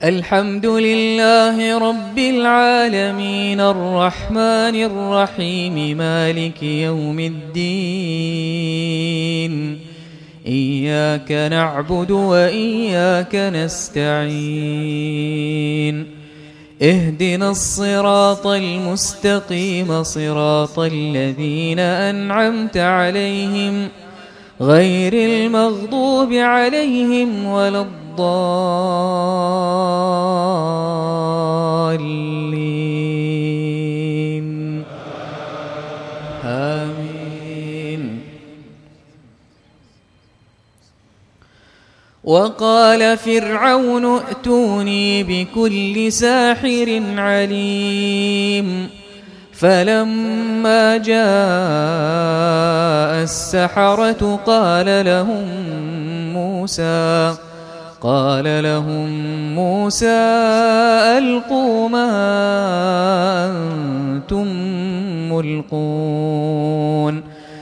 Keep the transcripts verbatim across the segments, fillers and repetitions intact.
الحمد لله رب العالمين الرحمن الرحيم مالك يوم الدين إياك نعبد وإياك نستعين اهدنا الصراط المستقيم صراط الذين أنعمت عليهم غير المغضوب عليهم ولا الضالين آمين. وقال فرعون ائتوني بكل ساحر عليم فلما جاء السحرة قال لهم موسى قال لهم موسى ألقوا ما أنتم ملقون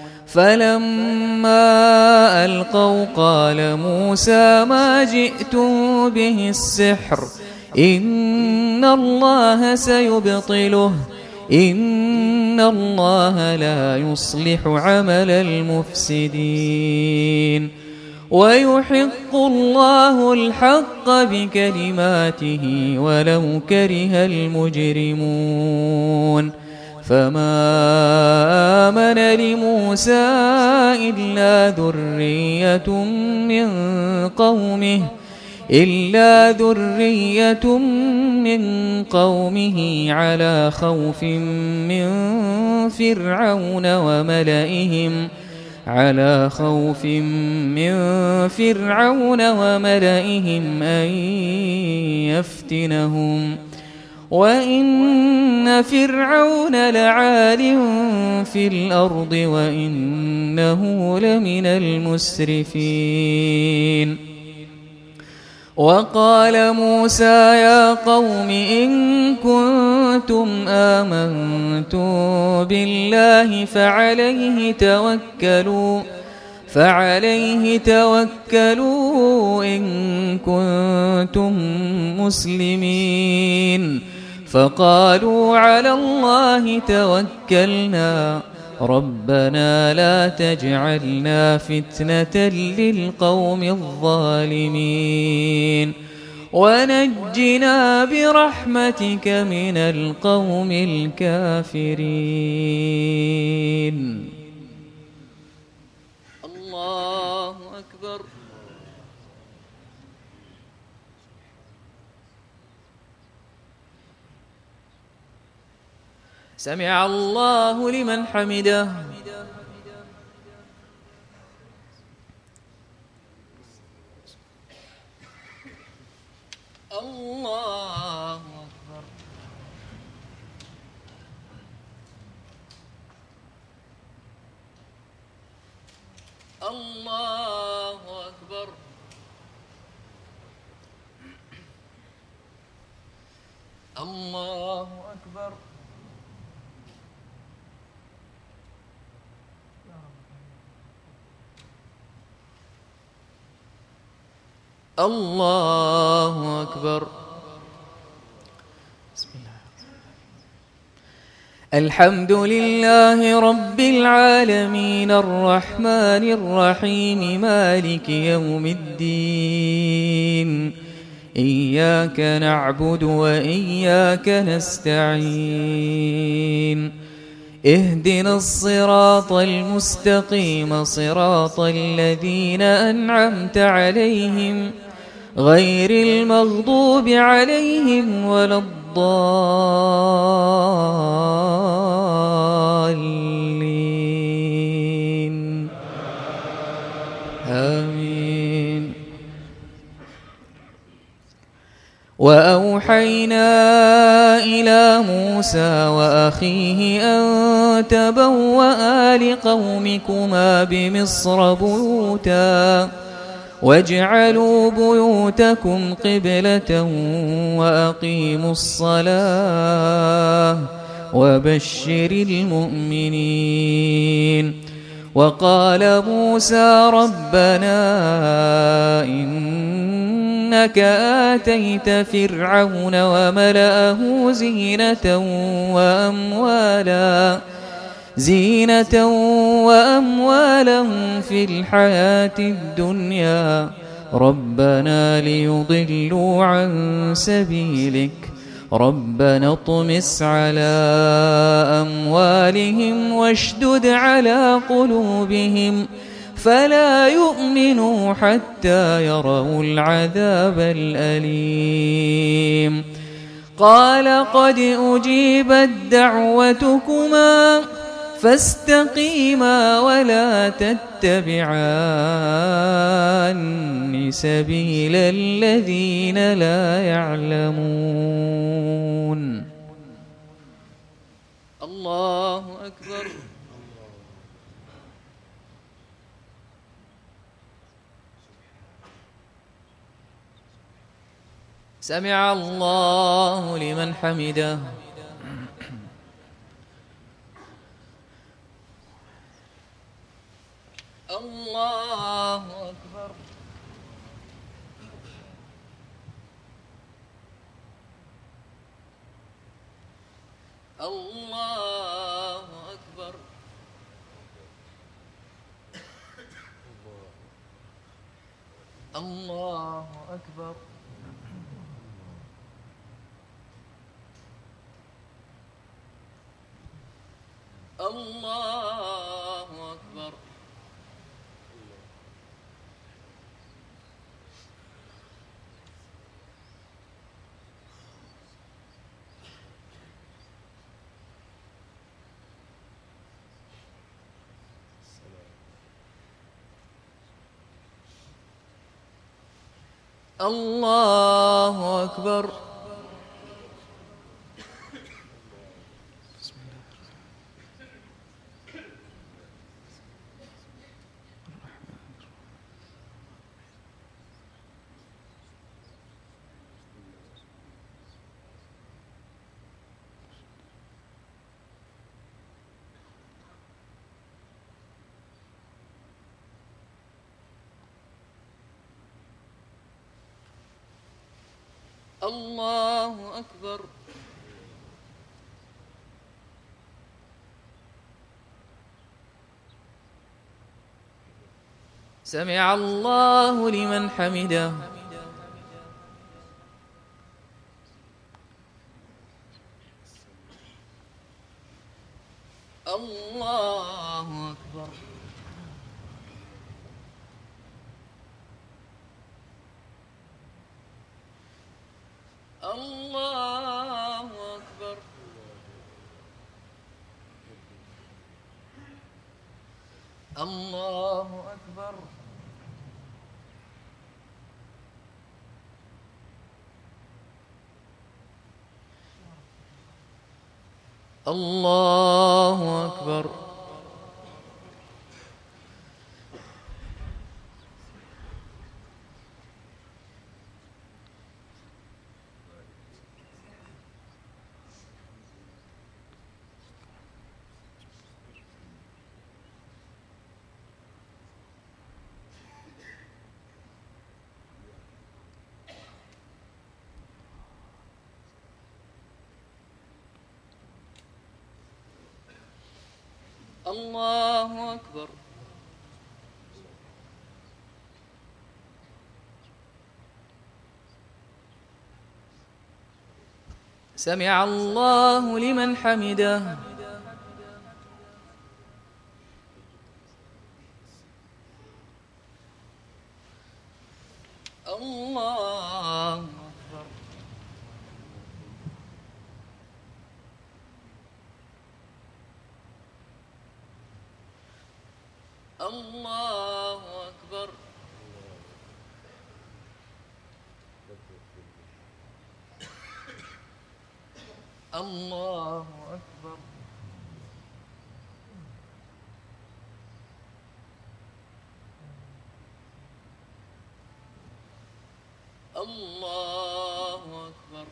فلما ألقوا قال موسى ما جئتم به السحر إن الله سيبطله إن الله لا يصلح عمل المفسدين ويحق الله الحق بكلماته ولو كره المجرمون فما آمن لموسى إلا ذرية من قومه إلا ذرية من قومه على خوف من فرعون وملئهم على خوف من فرعون وملئهم أن يفتنهم وإن فرعون لعال في الأرض وإنه لمن المسرفين. وقال موسى يا قوم إن كنتم آمنتم بالله فعليه توكلوا فعليه توكلوا إن كنتم مسلمين فقالوا على الله توكلنا ربنا لا تجعلنا فتنة للقوم الظالمين ونجنا برحمتك من القوم الكافرين. الله أكبر. سمع الله لمن حمده. الله أكبر. الله أكبر. الله أكبر. الله أكبر. بسم الله. الحمد لله رب العالمين الرحمن الرحيم مالك يوم الدين إياك نعبد وإياك نستعين اهدنا الصراط المستقيم صراط الذين أنعمت عليهم غير المغضوب عليهم ولا الضالين آمين. وأوحينا إلى موسى وأخيه أن تبوأ لقومكما بمصر بيوتا واجعلوا بيوتكم قبلة وأقيموا الصلاة وبشر المؤمنين. وقال موسى ربنا إن إنك آتيت فرعون وملأه زينة وأموالا زينة وأموالا في الحياة الدنيا ربنا ليضلوا عن سبيلك ربنا اطمس على أموالهم واشدد على قلوبهم فلا يؤمنوا حتى يروا العذاب الأليم قال قد أجيبت دعوتكما فاستقيما ولا تتبعان سبيل الذين لا يعلمون. الله أكبر. سمع الله لمن حمده. الله أكبر. الله أكبر. الله أكبر. الله أكبر. الله أكبر. الله أكبر. سمع الله لمن حمده. الله أكبر. الله أكبر. الله أكبر. الله أكبر. الله أكبر. سمع الله لمن حمده. الله أكبر. الله أكبر. الله أكبر. الله أكبر.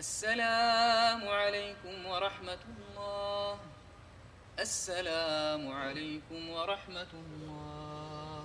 السلام عليكم ورحمة الله. السلام عليكم ورحمة الله.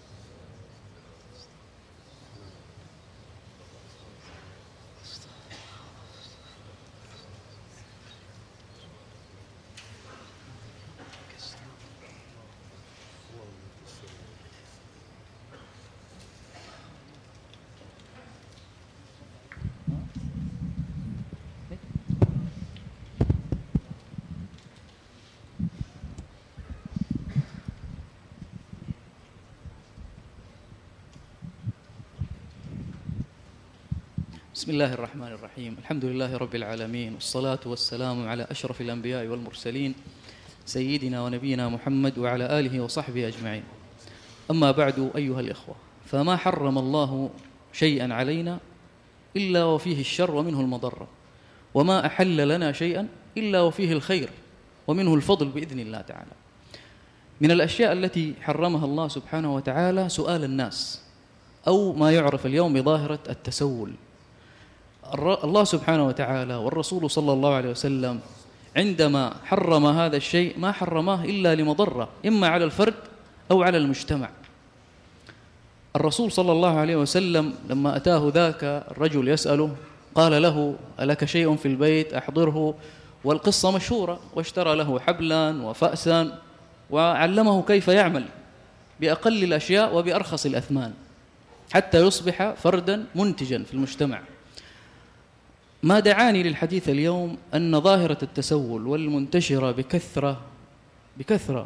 بسم الله الرحمن الرحيم. الحمد لله رب العالمين، والصلاة والسلام على أشرف الأنبياء والمرسلين سيدنا ونبينا محمد وعلى آله وصحبه أجمعين. أما بعد أيها الإخوة، فما حرم الله شيئا علينا إلا وفيه الشر ومنه المضرة، وما أحل لنا شيئا إلا وفيه الخير ومنه الفضل بإذن الله تعالى. من الأشياء التي حرمها الله سبحانه وتعالى سؤال الناس، أو ما يعرف اليوم بظاهرة التسول. الله سبحانه وتعالى والرسول صلى الله عليه وسلم عندما حرم هذا الشيء ما حرماه إلا لمضرة، إما على الفرد أو على المجتمع. الرسول صلى الله عليه وسلم لما أتاه ذاك الرجل يسأله قال له: ألك شيء في البيت أحضره؟ والقصة مشهورة، واشترى له حبلا وفأسا وعلمه كيف يعمل بأقل الأشياء وبأرخص الأثمان حتى يصبح فردا منتجا في المجتمع. ما دعاني للحديث اليوم أن ظاهرة التسول والمنتشرة بكثرة بكثرة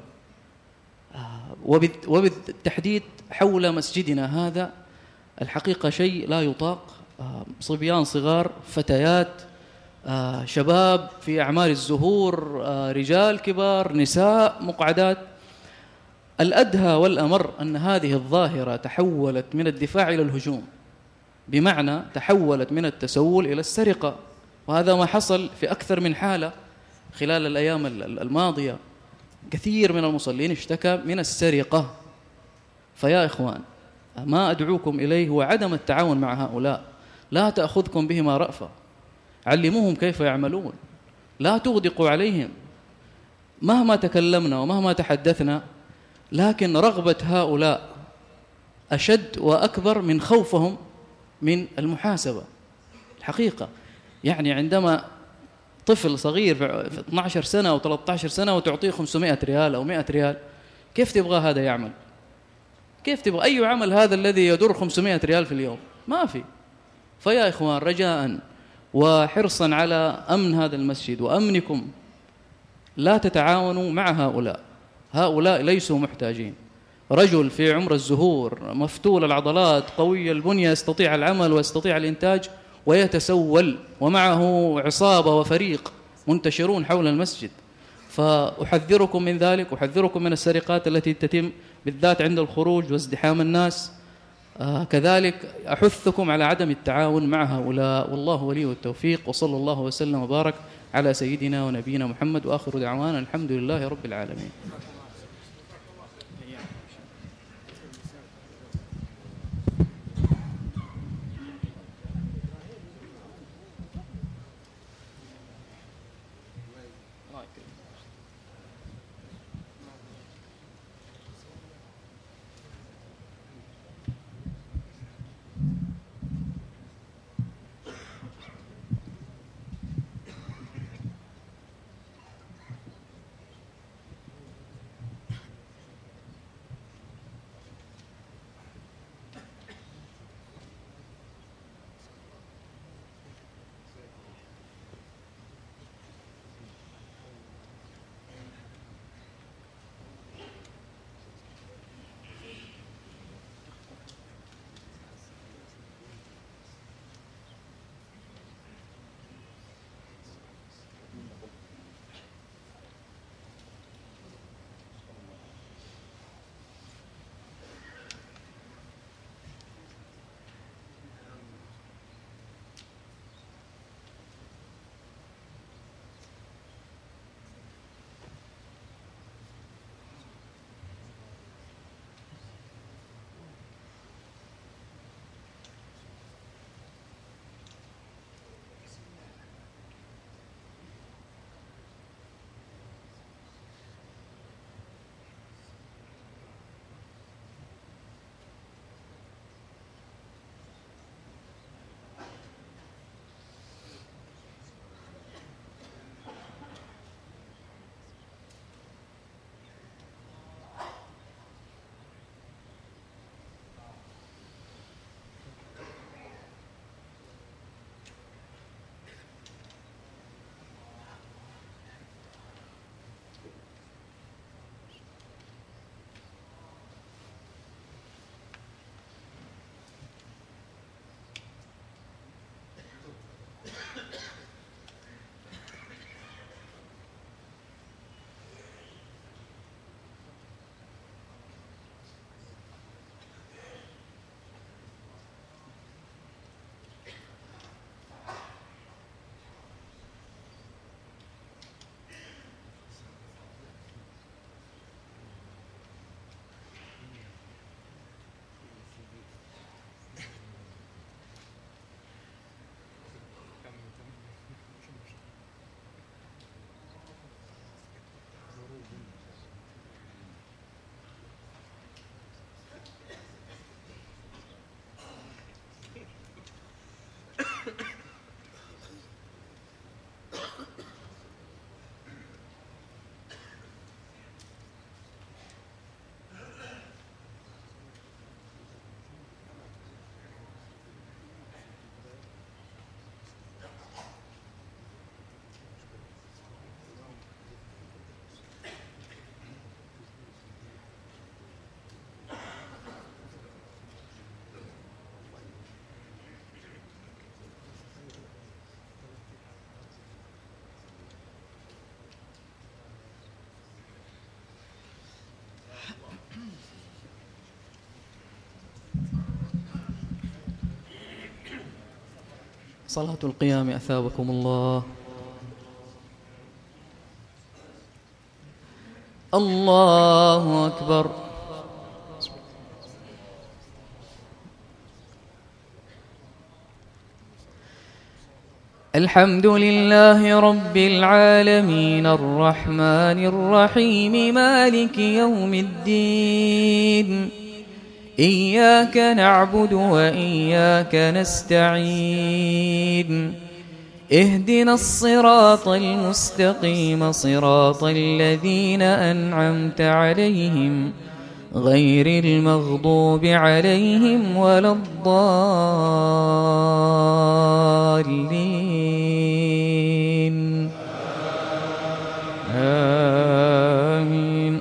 وبالتحديد حول مسجدنا هذا الحقيقة شيء لا يطاق. صبيان صغار، فتيات، شباب في أعمار الزهور، رجال كبار، نساء مقعدات. الأدهى والأمر أن هذه الظاهرة تحولت من الدفاع إلى الهجوم، بمعنى تحولت من التسول إلى السرقة، وهذا ما حصل في أكثر من حالة خلال الأيام الماضية. كثير من المصلين اشتكى من السرقة. فيا إخوان، ما أدعوكم إليه هو عدم التعاون مع هؤلاء. لا تأخذكم بهما رأفة، علموهم كيف يعملون، لا تغدقوا عليهم. مهما تكلمنا ومهما تحدثنا، لكن رغبة هؤلاء أشد وأكبر من خوفهم من المحاسبة. الحقيقة يعني عندما طفل صغير في اثنتي عشرة سنة أو ثلاثة عشر سنة وتعطيه خمسمائة ريال أو مائة ريال، كيف تبغى هذا يعمل؟ كيف تبغى أي عمل هذا الذي يدر خمسمائة ريال في اليوم؟ ما في. فيا إخوان، رجاء وحرصا على أمن هذا المسجد وأمنكم، لا تتعاونوا مع هؤلاء. هؤلاء ليسوا محتاجين. رجل في عمر الزهور، مفتول العضلات، قوي البنية، يستطيع العمل ويستطيع الإنتاج، ويتسول ومعه عصابة وفريق منتشرون حول المسجد. فأحذركم من ذلك، أحذركم من السرقات التي تتم بالذات عند الخروج وازدحام الناس. آه كذلك أحثكم على عدم التعاون مع هؤلاء، والله ولي التوفيق. وصلى الله وسلم وبارك على سيدنا ونبينا محمد، وآخر دعوانا الحمد لله رب العالمين. صلاة القيام أثابكم الله. الله أكبر. الحمد لله رب العالمين الرحمن الرحيم مالك يوم الدين، إياك نعبد وإياك نستعين، اهدنا الصراط المستقيم صراط الذين أنعمت عليهم غير المغضوب عليهم ولا الضالين آمين.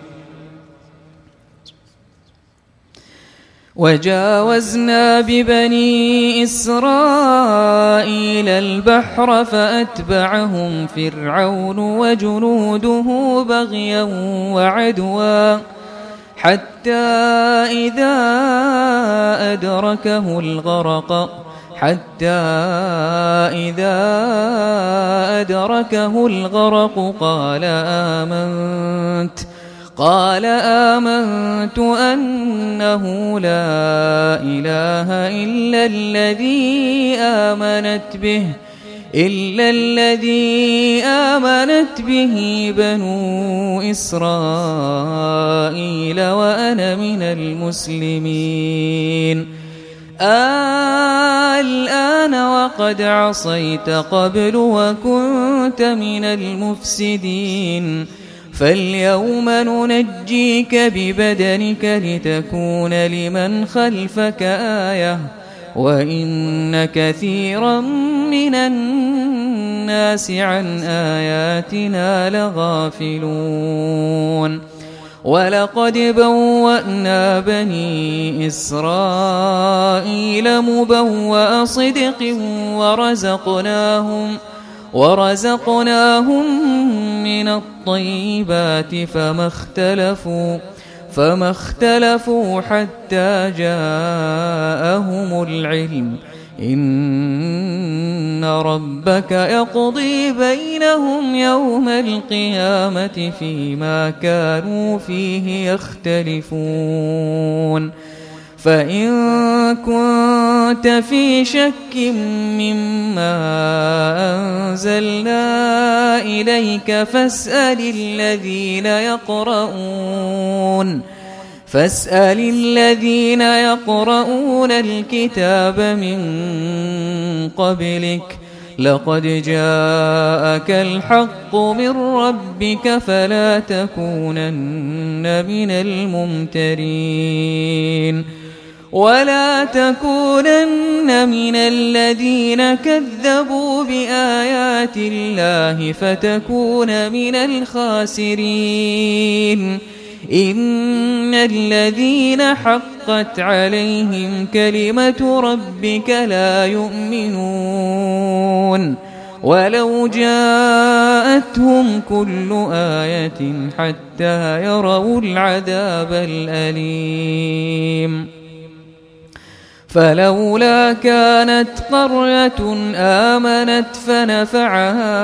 وجاوزنا ببني إسرائيل البحر فأتبعهم فرعون وجنوده بغيا وعدوا حتى إذا أدركه الغرق حتى إذا أدركه الغرق قال آمنت قال آمنت أنه لا إله إلا الذي آمنت به إلا الذي آمنت به بنو إسرائيل وأنا من المسلمين. الآن وقد عصيت قبل وكنت من المفسدين، فاليوم ننجيك ببدنك لتكون لمن خلفك آية وإن كثيرا من الناس عن آياتنا لغافلون. ولقد بوأنا بني إسرائيل مبوأ صدق ورزقناهم ورزقناهم من الطيبات فما اختلفوا فما اختلفوا حتى جاءهم العلم إن ربك يقضي بينهم يوم القيامة فيما كانوا فيه يختلفون. فإن كنت في شك مما أنزلنا إليك فاسأل الذين يقرؤون فاسأل الذين يقرؤون الكتاب من قبلك لقد جاءك الحق من ربك فلا تكونن من الممترين ولا تكونن من الذين كذبوا بآيات الله فتكون من الخاسرين. إن الذين حقت عليهم كلمة ربك لا يؤمنون ولو جاءتهم كل آية حتى يروا العذاب الأليم. فلولا كانت قرية آمنت فنفعها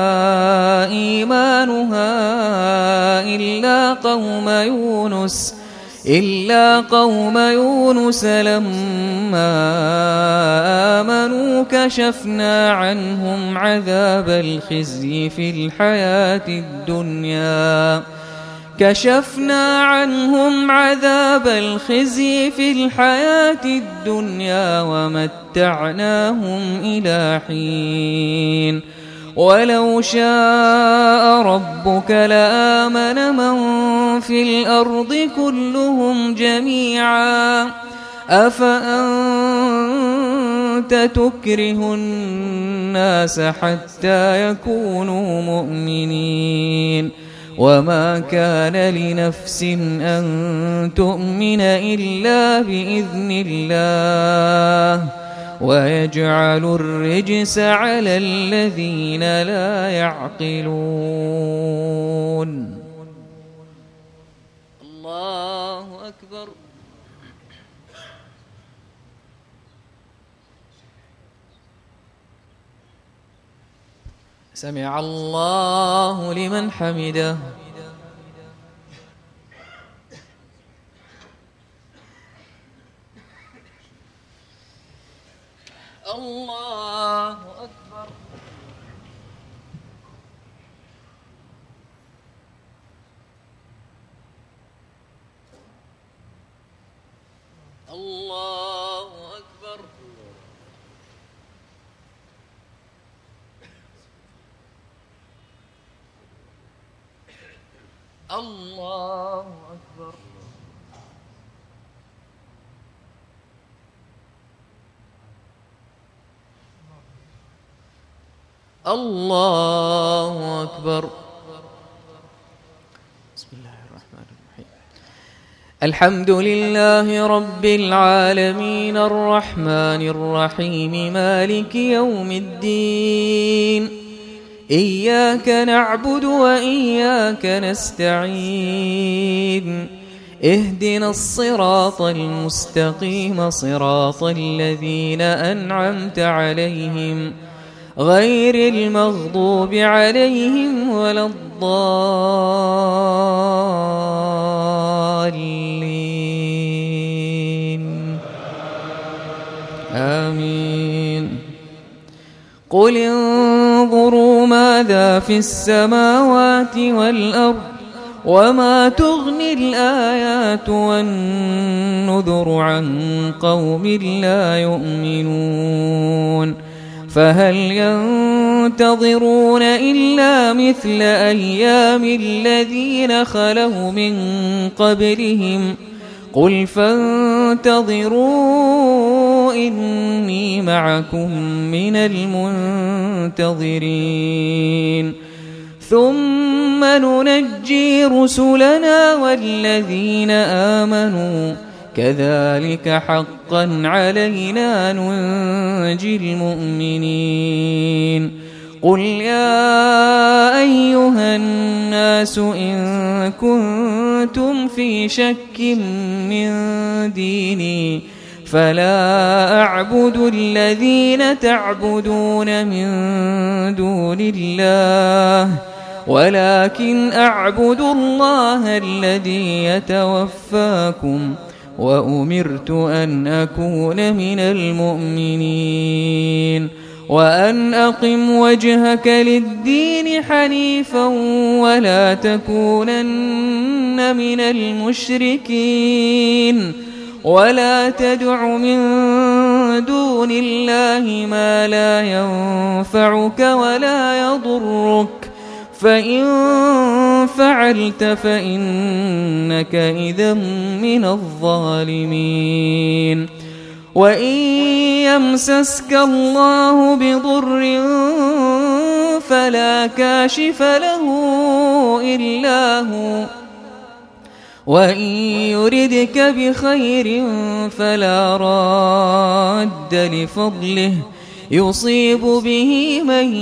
إيمانها إلا قوم يونس إلا قوم يونس لما آمنوا كشفنا عنهم عذاب الخزي في الحياة الدنيا كشفنا عنهم عذاب الخزي في الحياة الدنيا ومتعناهم إلى حين. ولو شاء ربك لآمن من في الأرض كلهم جميعا أفأنت تكره الناس حتى يكونوا مؤمنين وما كان لنفس أن تؤمن إلا بإذن الله ويجعل الرجس على الذين لا يعقلون. الله أكبر. سمع الله لمن حمده. الله أكبر. الله أكبر. الله أكبر. الله أكبر. بسم الله الرحمن الرحيم. الحمد لله رب العالمين الرحمن الرحيم مالك يوم الدين. إياك نعبد وإياك نستعين. اهدنا الصراط المستقيم صراط الذين أنعمت عليهم غير المغضوب عليهم ولا الضالين. آمين. قل انظروا ماذا في السماوات والأرض وما تغني الآيات والنذر عن قوم لا يؤمنون. فهل ينتظرون إلا مثل أيام الذين خلوا من قبلهم قل فانتظروا إني معكم من المنتظرين. ثم ننجي رسلنا والذين آمنوا كذلك حقا علينا ننجي المؤمنين. قل يا أيها الناس إن كنتم في شك من ديني فلا أعبد الذين تعبدون من دون الله ولكن أعبد الله الذي يتوفاكم وأمرت أن أكون من المؤمنين وأن أقم وجهك للدين حنيفا ولا تكونن من المشركين ولا تدع من دون الله ما لا ينفعك ولا يضرك فإن فعلت فإنك إذا من الظالمين. وإن يمسسك الله بضر فلا كاشف له إلا هو وإن يردك بخير فلا راد لفضله يصيب به من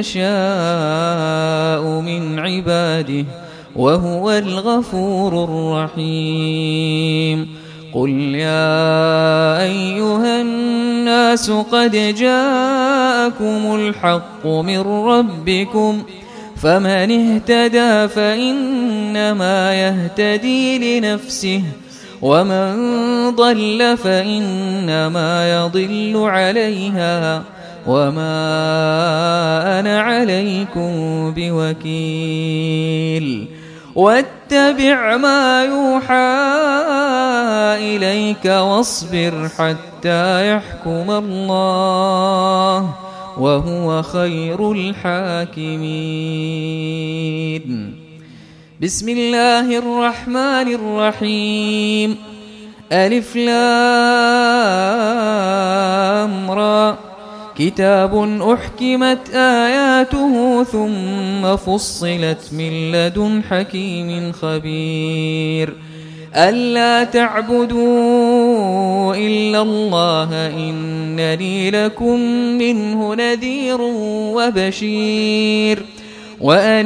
يشاء من عباده وهو الغفور الرحيم. قل يا أيها الناس قد جاءكم الحق من ربكم فمن اهتدى فإنما يهتدي لنفسه ومن ضل فإنما يضل عليها وما أنا عليكم بوكيل. واتبع ما يوحى إليك واصبر حتى يحكم الله وهو خير الحاكمين. بسم الله الرحمن الرحيم. ألف لام را كتاب أحكمت آياته ثم فصلت من لدن حكيم خبير. ألا تعبدوا إلا الله إنني لكم منه نذير وبشير. وأن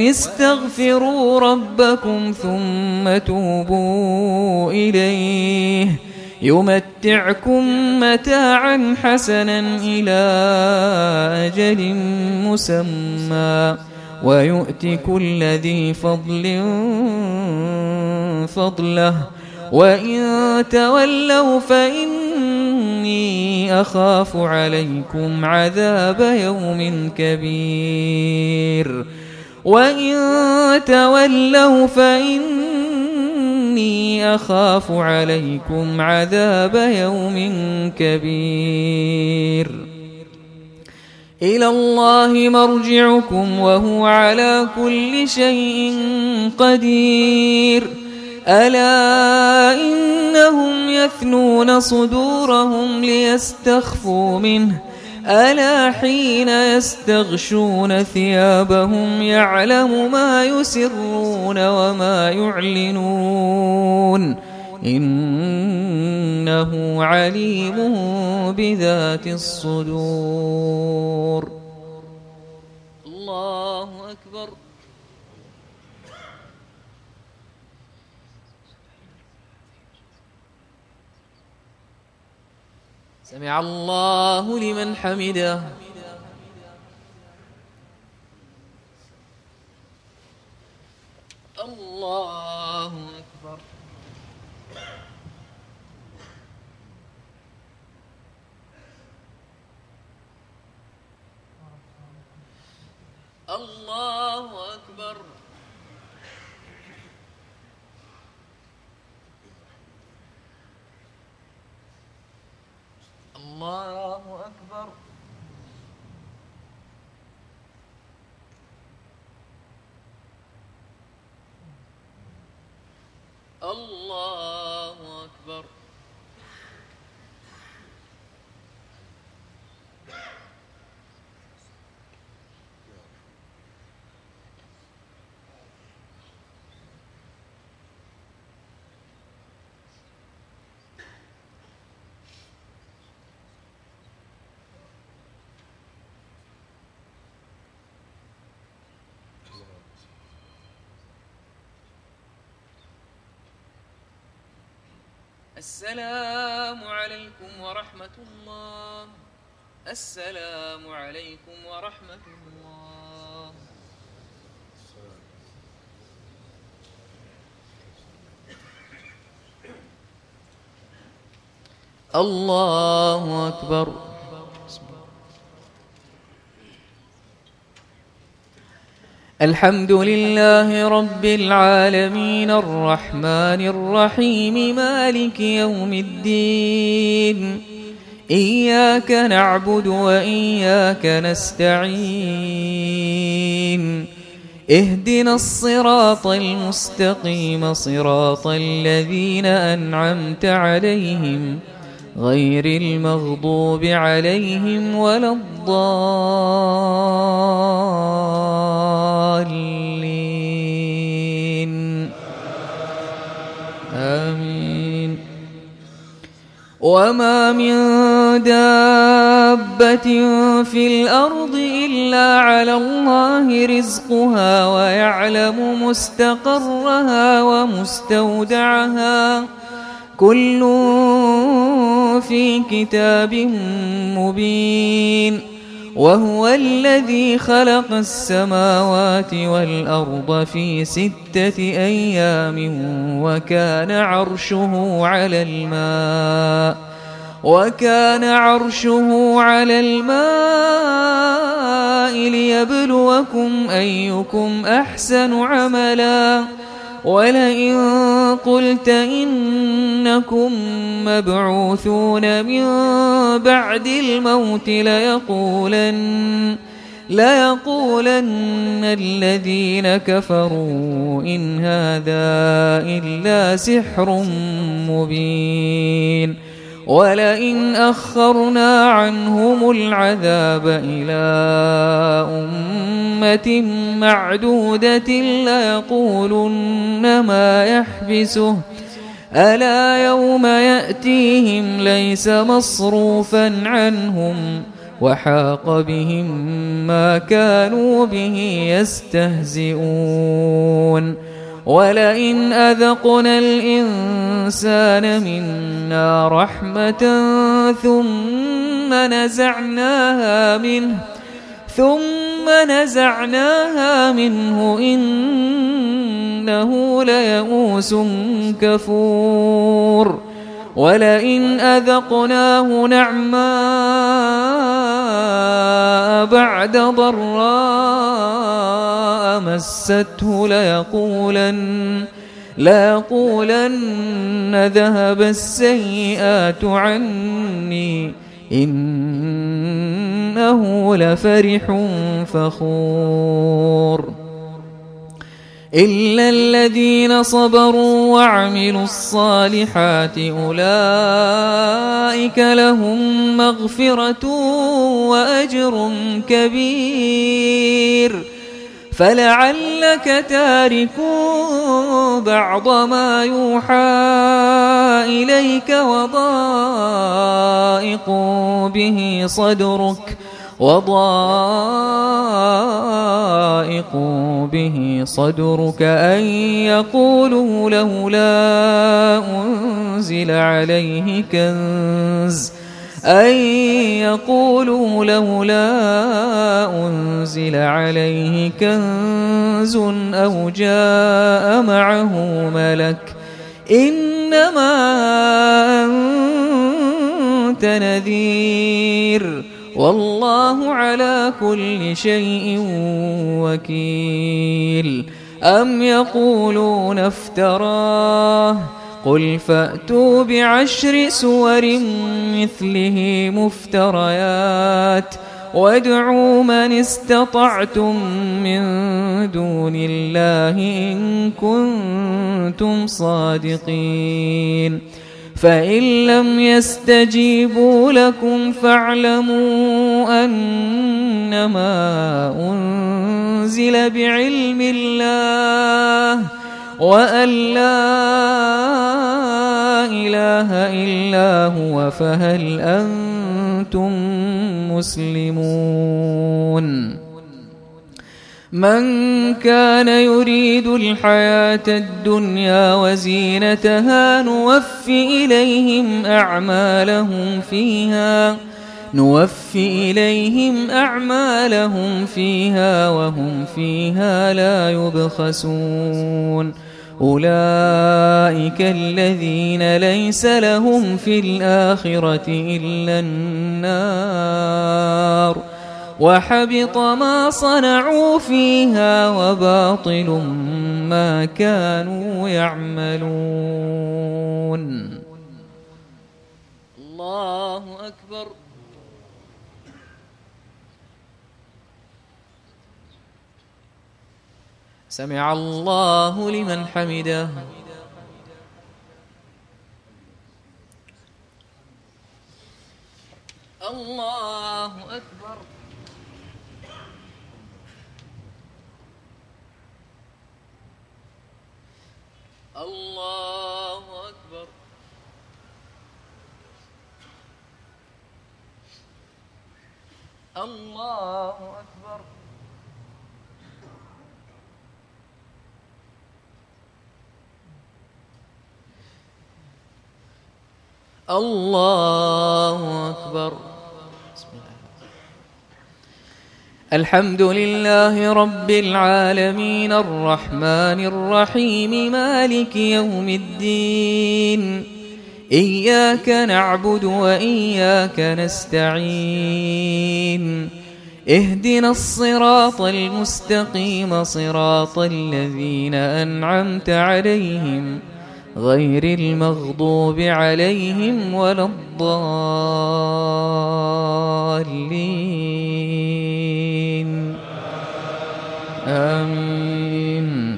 استغفروا ربكم ثم توبوا إليه يمتعكم متاعا حسنا إلى أجل مسمى ويؤت كل ذي فضل فضله وإن تولوا فإني أخاف عليكم عذاب يوم كبير وإن تولوا فإني أخاف عليكم عذاب يوم كبير إلى الله مرجعكم وهو على كل شيء قدير ألا إنهم يثنون صدورهم ليستخفوا منه ألا حين يستغشون ثيابهم يعلم ما يسرون وما يعلنون إنه عليم بذات الصدور. الله أكبر. سمع الله لمن حمده. الله أكبر. الله أكبر. الله أكبر. الله أكبر. السلام عليكم ورحمة الله. السلام عليكم ورحمة الله. الله أكبر. الحمد لله رب العالمين الرحمن الرحيم مالك يوم الدين إياك نعبد وإياك نستعين اهدنا الصراط المستقيم صراط الذين أنعمت عليهم غير المغضوب عليهم ولا الضالين آمين. وما من دابة في الأرض إلا على الله رزقها ويعلم مستقرها ومستودعها كل في كتاب مبين. وهو الذي خلق السماوات والأرض في ستة أيام وكان عرشه على الماء وكان عرشه على الماء ليبلوكم أيكم أحسن عملا. ولئن قلت إنكم مبعوثون من بعد الموت ليقولن ليقولن الذين كفروا إن هذا إلا سحر مبين. ولئن أخرنا عنهم العذاب إلى أمة معدودة ليقولن ما يحبسه ألا يوم يأتيهم ليس مصروفا عنهم وحاق بهم ما كانوا به يستهزئون. ولئن أذقنا الإنسان منا رحمة ثم نزعناها منه ثم نزعناها منه إنه ليئوس كفور ولئن أذقناه نعماء بعد ضراء مسته ليقولن ليقولن ذهب السيئات عني إنه لفرح فخور إلا الذين صبروا وعملوا الصالحات أولئك لهم مغفرة وأجر كبير فلعلك تارك بعض ما يوحى إليك وضائق به صدرك وضائق به صدرك أن يقولوا لولا أنزل عليه كنز أن يقولوا لولا أنزل عليه كنز أو جاء معه ملك إنما أنت نذير والله على كل شيء وكيل أم يقولون افتراه قل فأتوا بعشر سور مثله مفتريات وادعوا من استطعتم من دون الله إن كنتم صادقين فإن لم يستجيبوا لكم فاعلموا أنما أنزل بعلم الله وأن لا إله إلا هو فهل أنتم مسلمون من كان يريد الحياة الدنيا وزينتها نوفي إليهم أعمالهم فيها نوفي إليهم أعمالهم فيها وهم فيها لا يبخسون أولئك الذين ليس لهم في الآخرة إلا النار وحبط ما صنعوا فيها وباطل ما كانوا يعملون. الله أكبر. سمع الله لمن حمده. الله أكبر. الله أكبر. الله أكبر. الله أكبر. بسم الله. الحمد لله رب العالمين الرحمن الرحيم مالك يوم الدين إياك نعبد وإياك نستعين اهدنا الصراط المستقيم صراط الذين أنعمت عليهم غير المغضوب عليهم ولا الضالين آمين.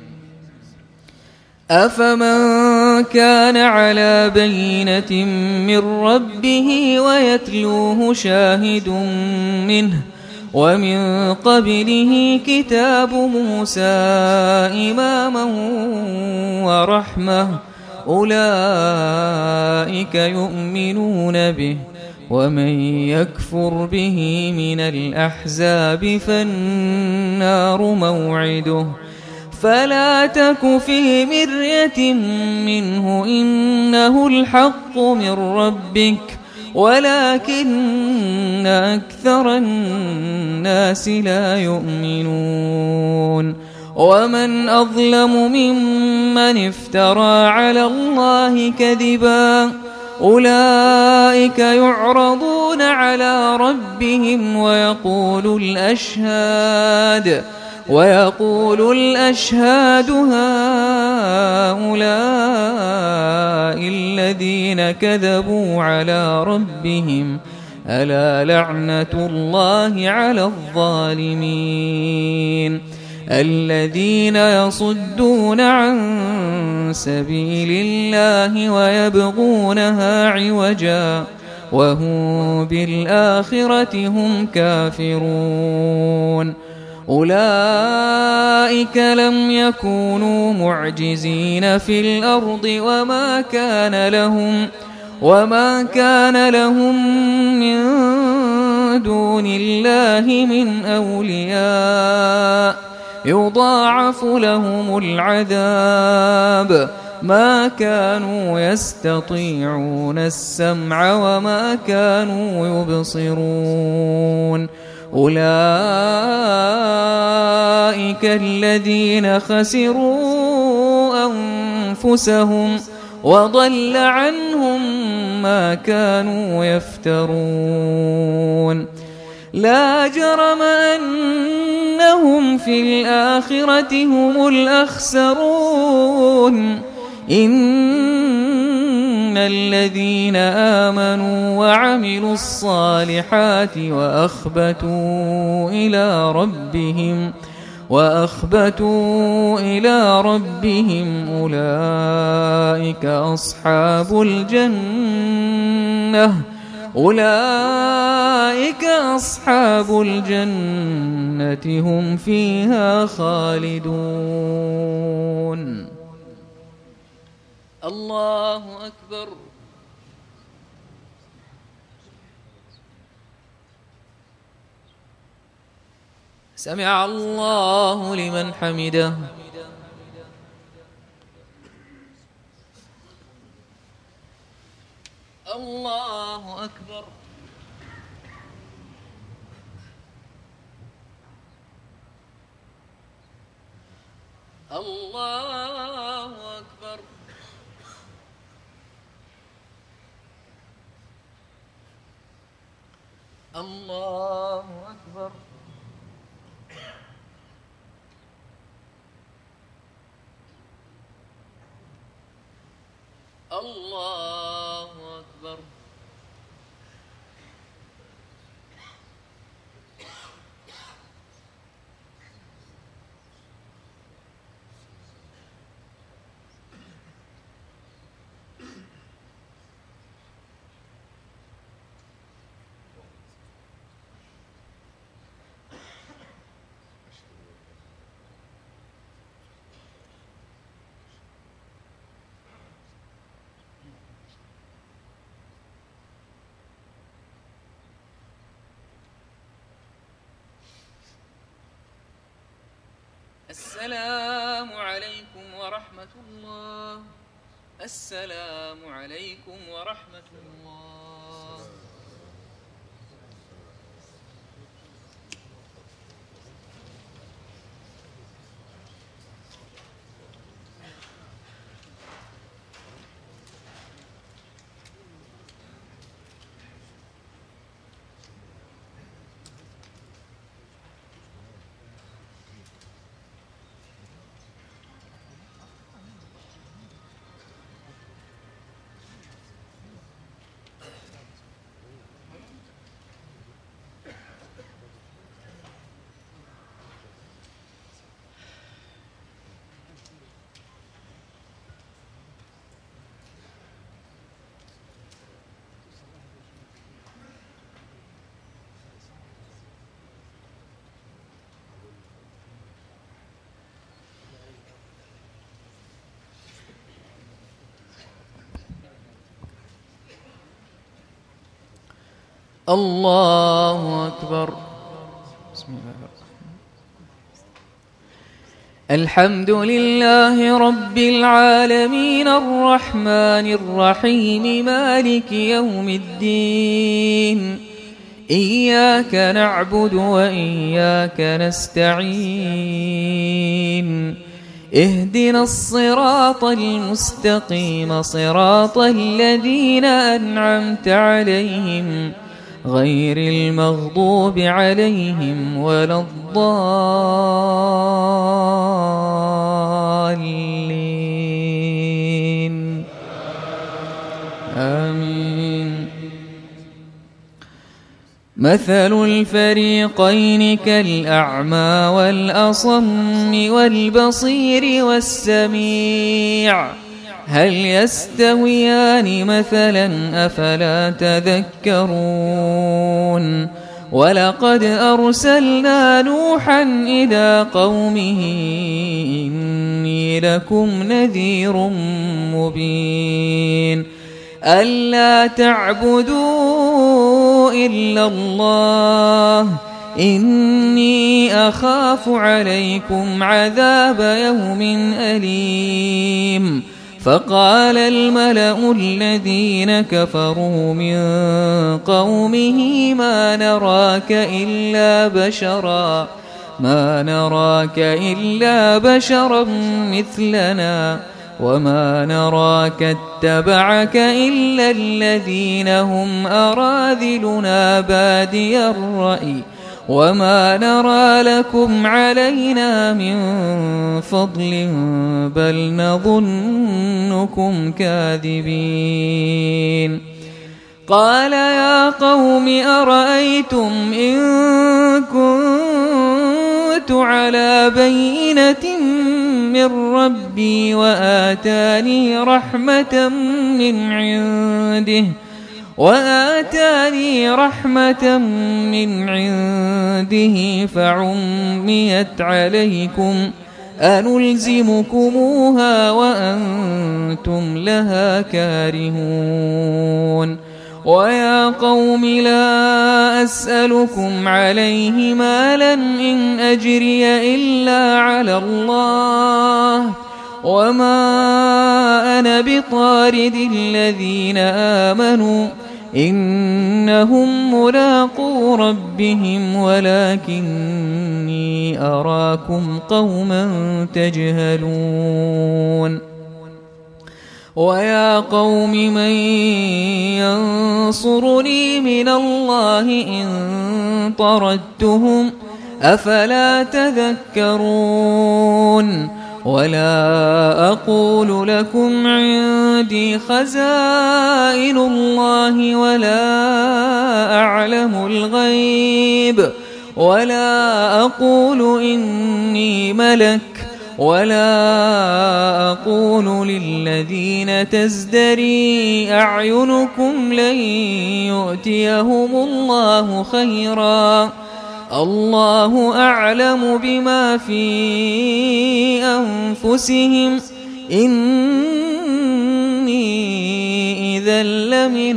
أفمن كان على بينة من ربه ويتلوه شاهد منه ومن قبله كتاب موسى إماما ورحمة أولئك يؤمنون به ومن يكفر به من الأحزاب فالنار موعده فلا تك في مرية منه إنه الحق من ربك ولكن أكثر الناس لا يؤمنون ومن أظلم ممن افترى على الله كذبا أولئك يعرضون على ربهم ويقول الأشهاد ويقول الأشهاد هؤلاء الذين كذبوا على ربهم ألا لعنة الله على الظالمين الذين يصدون عن سبيل الله ويبغونها عوجا وهم بالآخرة هم كافرون أولئك لم يكونوا معجزين في الأرض وما كان لهم وما كان لهم من دون الله من أولياء يضاعف لهم العذاب ما كانوا يستطيعون السمع وما كانوا يبصرون أولئك الذين خسروا أنفسهم وضل عنهم ما كانوا يفترون لا جرم أنهم في الآخرة هم الأخسرون إن الذين آمنوا وعملوا الصالحات وأخبتوا إلى ربهم وأخبتوا إلى ربهم أولئك أصحاب الجنة أولئك أصحاب الجنة هم فيها خالدون. الله أكبر. سمع الله لمن حمده. الله أكبر. الله أكبر. الله أكبر. الله أكبر. السلام عليكم ورحمة الله. السلام عليكم ورحمة الله. الله أكبر. بسم الله الرحمن الرحيم. الحمد لله رب العالمين الرحمن الرحيم مالك يوم الدين إياك نعبد وإياك نستعين اهدنا الصراط المستقيم صراط الذين أنعمت عليهم غير المغضوب عليهم ولا الضالين آمين. مثل الفريقين كالأعمى والأصم والبصير والسميع هل يستويان مثلا أفلا تذكرون ولقد أرسلنا نوحا إلى قومه إني لكم نذير مبين ألا تعبدوا إلا الله إني أخاف عليكم عذاب يوم أليم فقال الملأ الذين كفروا من قومه ما نراك إلا بشرا ما نراك إلا بشرا مثلنا وما نراك اتبعك إلا الذين هم أراذلنا بادي الرأي وما نرى لكم علينا من فضل بل نظنكم كاذبين قال يا قوم أرأيتم إن كنت على بينة من ربي وآتاني رحمة من عنده وآتاني رحمة من عنده فعميت عليكم أنلزمكموها وأنتم لها كارهون ويا قوم لا أسألكم عليه مالا إن أجري إلا على الله وما أنا بطارد الذين آمنوا إنهم ملاقو ربهم ولكني أراكم قوما تجهلون ويا قوم من ينصرني من الله إن طردتهم أفلا تذكرون ولا أقول لكم عندي خزائن الله ولا أعلم الغيب ولا أقول إني ملك ولا أقول للذين تزدري أعينكم لن يؤتيهم الله خيرا الله أعلم بما في أنفسهم إني إذا لمن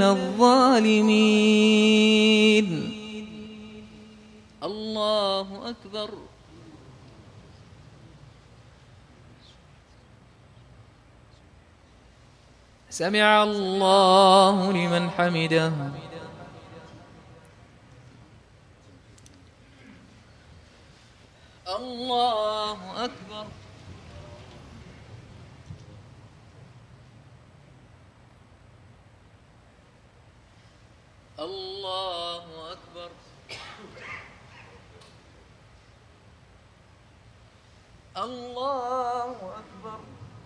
الظالمين. الله أكبر. سمع الله لمن حمده. الله أكبر. الله أكبر. الله أكبر.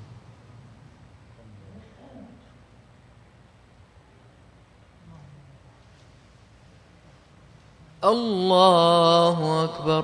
الله أكبر.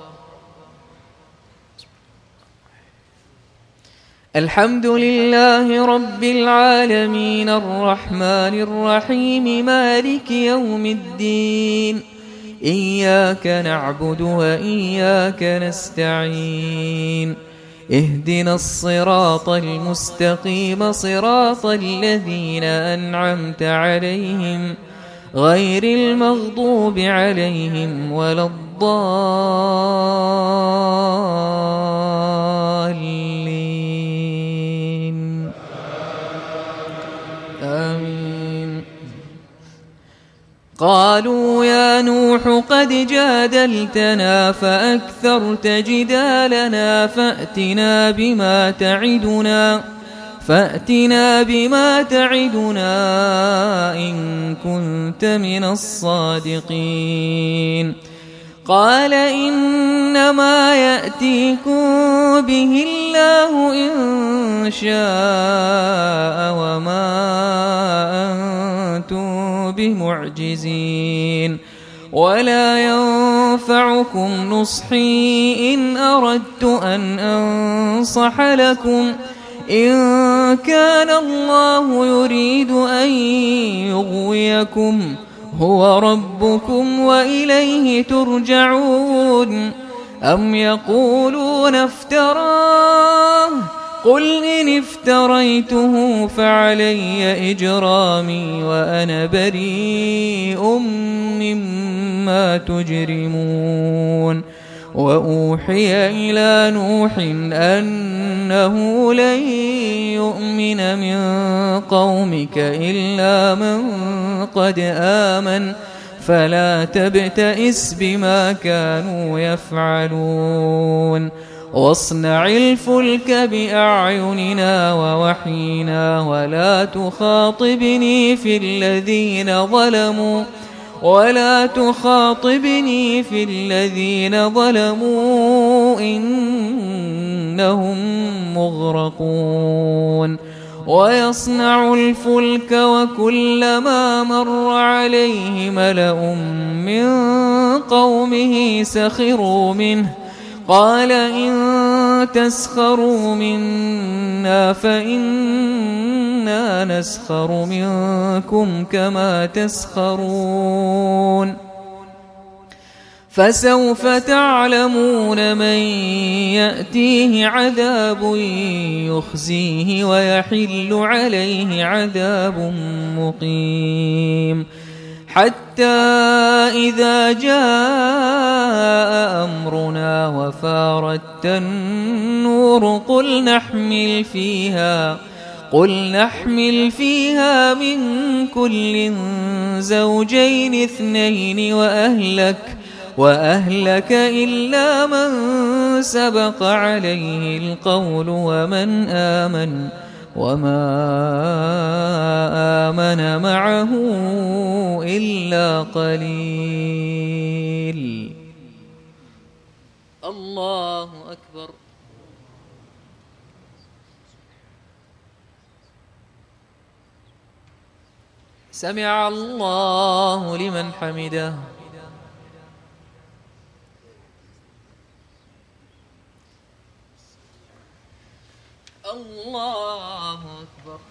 الحمد لله رب العالمين الرحمن الرحيم مالك يوم الدين إياك نعبد وإياك نستعين اهدنا الصراط المستقيم صراط الذين أنعمت عليهم غير المغضوب عليهم ولا الضالين قالوا يا نوح قد جادلتنا فأكثرت جدالنا فأتنا بما تعدنا فأتنا بما تعدنا إن كنت من الصادقين. قال إنما يأتيكم به الله إن شاء وما أنتم بمعجزين ولا ينفعكم نصحي إن أردت أن أنصح لكم إن كان الله يريد أن يغويكم هو ربكم وإليه ترجعون. أم يقولون افتراه قل إن افتريته فعلي إجرامي وأنا بريء مما تجرمون. وأوحي إلى نوح أنه لن يؤمن من قومك إلا من قد آمن فلا تبتئس بما كانوا يفعلون. واصنع الفلك بأعيننا ووحينا ولا تخاطبني في الذين ظلموا ولا تخاطبني في الذين ظلموا إنهم مغرقون. ويصنع الفلك وكلما مر عليه ملأ من قومه سخروا منه قال إن تسخروا منا فإنا نسخر منكم كما تسخرون. فسوف تعلمون من يأتيه عذاب يخزيه ويحل عليه عذاب مقيم. حتى إذا جاء أمرنا وفارت النور قل نحمل فيها قل نحمل فيها من كل زوجين اثنين وأهلك وأهلك إلا من سبق عليه القول ومن آمن وما آمن معه إلا قليل. الله أكبر. سمع الله لمن حمده. الله أكبر.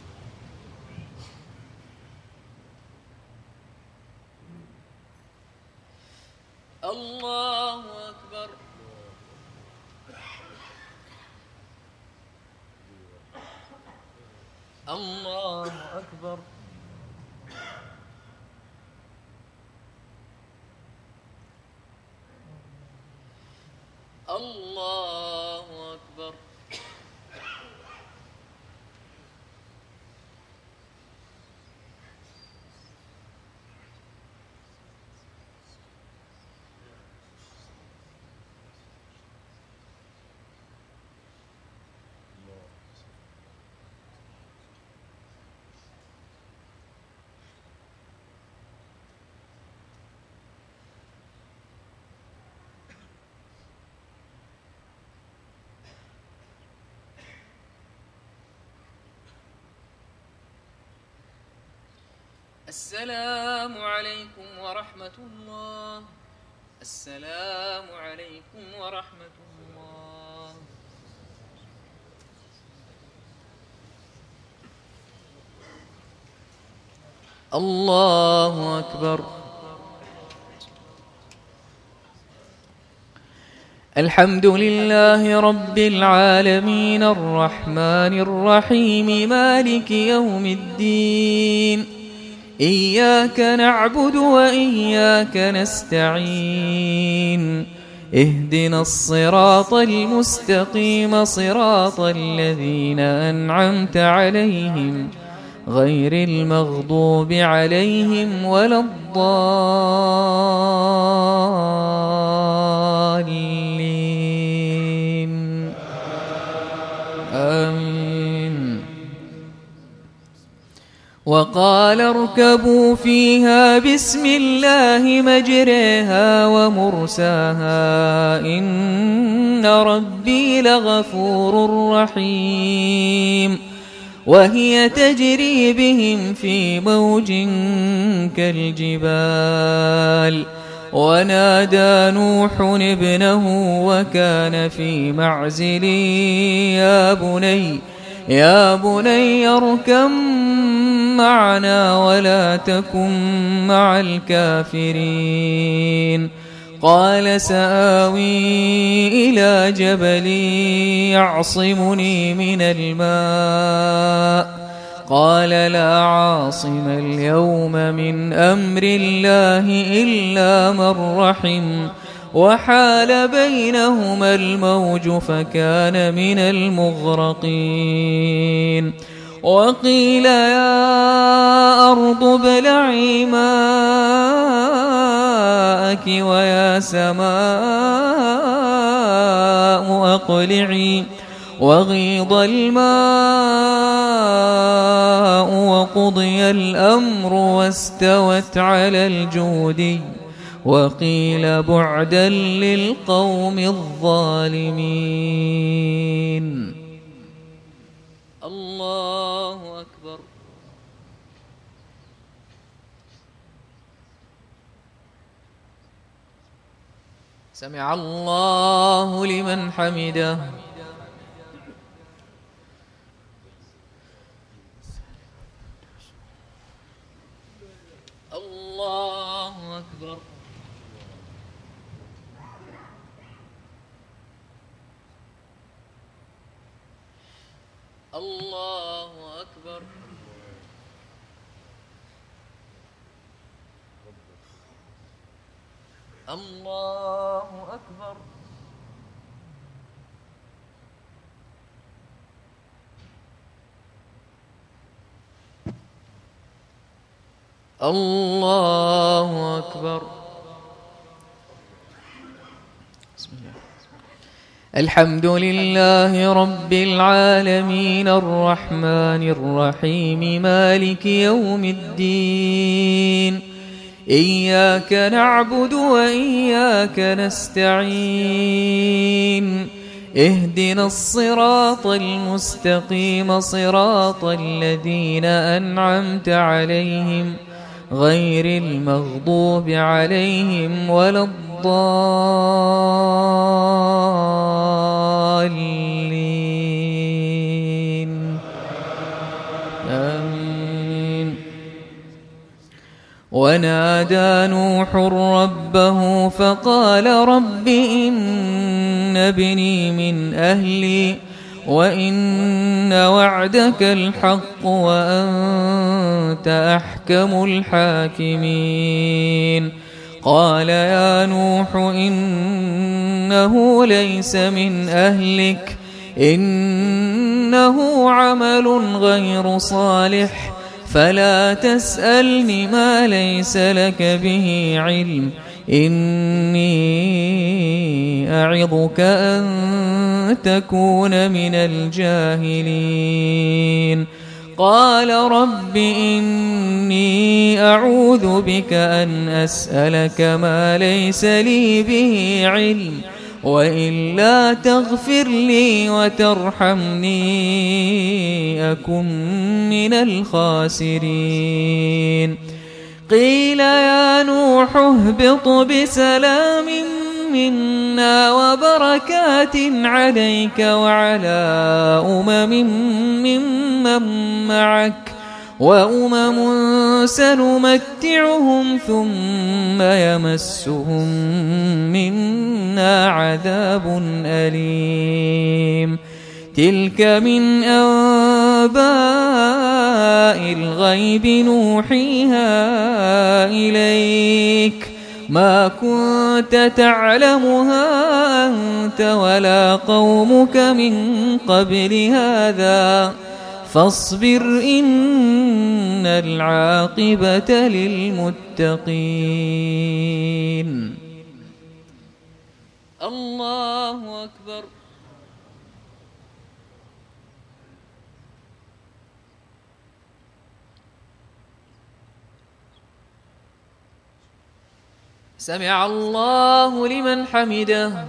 الله أكبر. الله أكبر. الله أكبر. السلام عليكم ورحمة الله. السلام عليكم ورحمة الله. الله أكبر. الحمد لله رب العالمين الرحمن الرحيم مالك يوم الدين إياك نعبد وإياك نستعين اهدنا الصراط المستقيم صراط الذين أنعمت عليهم غير المغضوب عليهم ولا الضالين آمين. وقال اركبوا فيها بسم الله مجريها ومرساها إن ربي لغفور رحيم. وهي تجري بهم في موج كالجبال. ونادى نوح ابنه وكان في معزل يا بني يا بني اركب معنا ولا تكن مع الكافرين. قال سآوي إلى جبل يعصمني من الماء. قال لا عاصم اليوم من أمر الله إلا من رحم. وحال بينهما الموج فكان من المغرقين. وقيل يا أرض ابلعي ماءك ويا سماء أقلعي. وغيض الماء وقضي الأمر واستوت على الجودي. وقيل بعدا للقوم الظالمين. الله أكبر. سمع الله لمن حمده. الله أكبر. الله أكبر. الله أكبر. الله أكبر. بسم الله. الحمد لله رب العالمين الرحمن الرحيم مالك يوم الدين. إياك نعبد وإياك نستعين. اهدنا الصراط المستقيم صراط الذين أنعمت عليهم غير المغضوب عليهم ولا الضالين آمين. ونادى نوح ربه فقال رب إن ابني من أهلي وإن وعدك الحق وأنت أحكم الحاكمين. قال يا نوح إنه ليس من أهلك إنه عمل غير صالح فلا تسألني ما ليس لك به علم إني أعظك أن تكون من الجاهلين. قال رب إني أعوذ بك أن أسألك ما ليس لي به علم وإلا تغفر لي وترحمني أكن من الخاسرين. قيل يا نوح اهبط بسلام منا وبركات عليك وعلى أمم ممن معك وأمم سنمتعهم ثم يمسهم منا عذاب أليم. تلك من أنباء الغيب نوحيها إليك ما كنت تعلمها أنت ولا قومك من قبل هذا فاصبر إن العاقبة للمتقين. الله أكبر. سمع الله لمن حمده.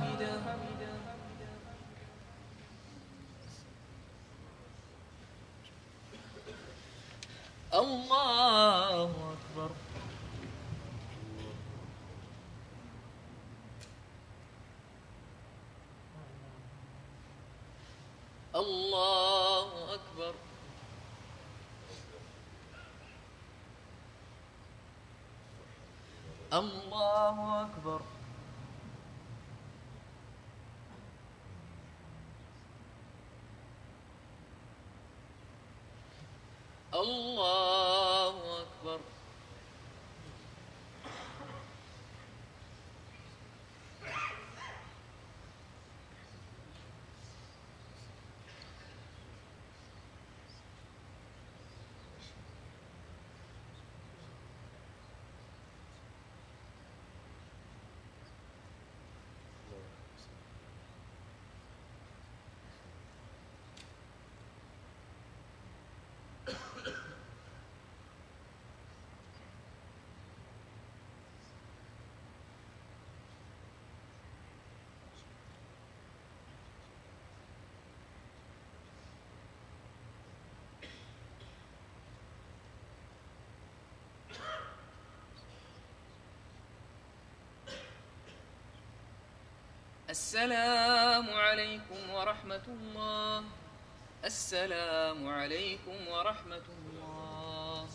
الله أكبر. الله أكبر. الله أكبر. الله أكبر. السلام عليكم ورحمة الله. السلام عليكم ورحمة الله.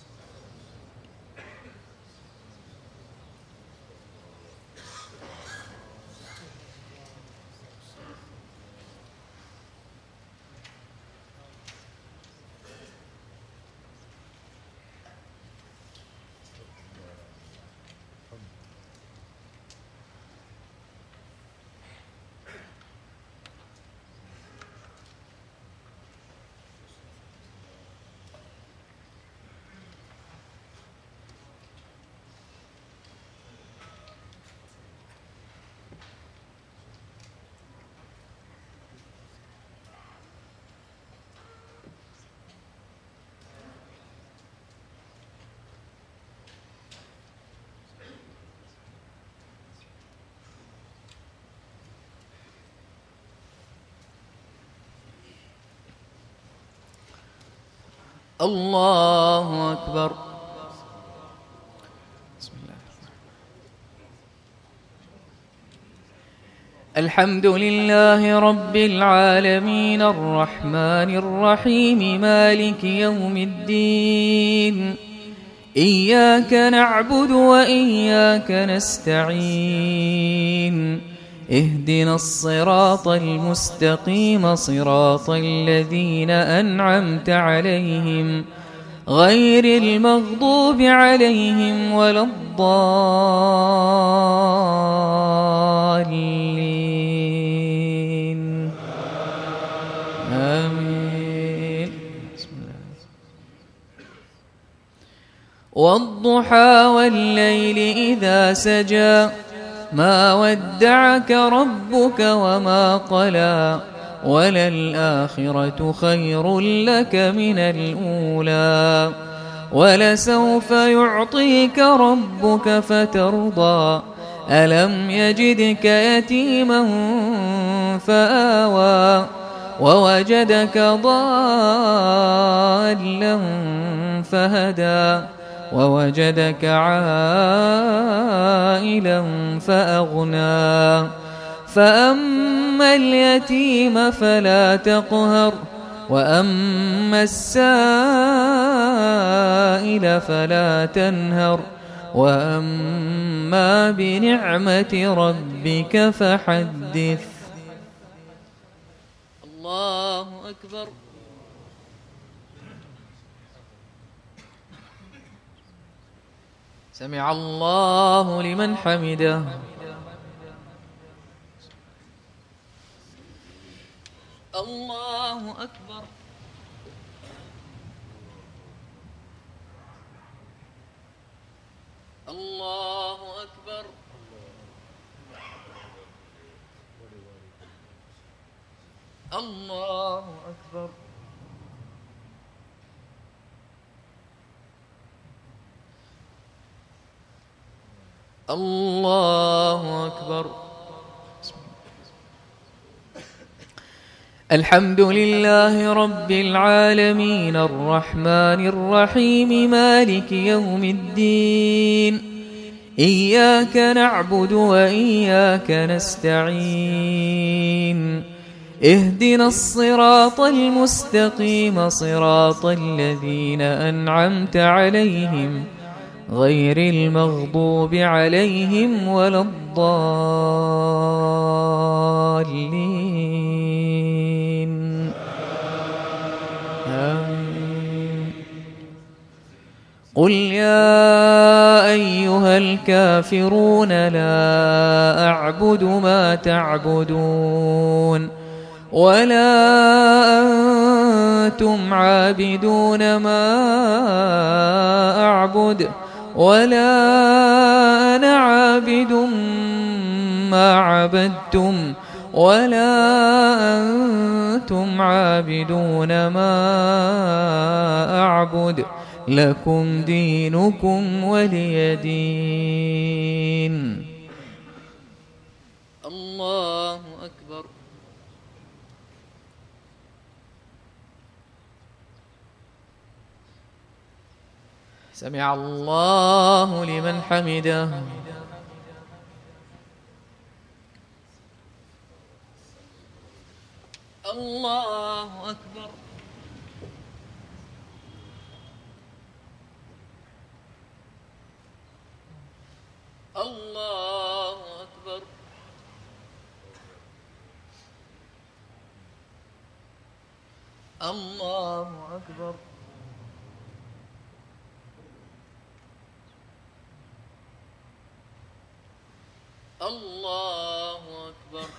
الله أكبر. بسم الله. الحمد لله رب العالمين الرحمن الرحيم مالك يوم الدين. إياك نعبد وإياك نستعين. اهدنا الصراط المستقيم صراط الذين أنعمت عليهم غير المغضوب عليهم ولا الضالين. آمين. بسم الله. والضحى والليل إذا سجى ما ودعك ربك وما قلى وللآخرة خير لك من الأولى ولسوف يعطيك ربك فترضى ألم يجدك يتيما فآوى ووجدك ضالا فهدى ووجدك عائلا فأغنى فأما اليتيم فلا تقهر وأما السائل فلا تنهر وأما بنعمة ربك فحدث. الله أكبر. سمع الله لمن حمده. الله أكبر. الله أكبر. الله أكبر. الله أكبر. الحمد لله رب العالمين الرحمن الرحيم مالك يوم الدين إياك نعبد وإياك نستعين اهدنا الصراط المستقيم صراط الذين أنعمت عليهم غير المغضوب عليهم ولا الضالين آمين. قل يا أيها الكافرون لا أعبد ما تعبدون ولا أنتم عابدون ما أعبد ولا أنا عابد ما عبدتم ولا أنتم عابدون ما أعبد لكم دينكم ولي دين. الله أكبر. سمع الله لمن حمده. الله أكبر. الله أكبر. الله أكبر. الله أكبر.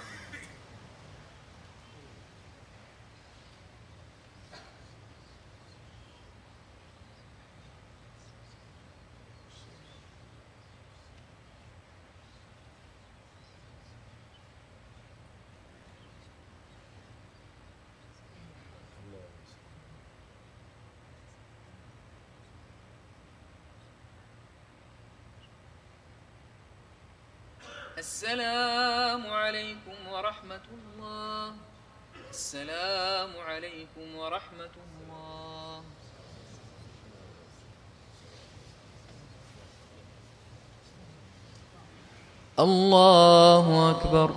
السلام عليكم ورحمة الله. السلام عليكم ورحمة الله. الله أكبر.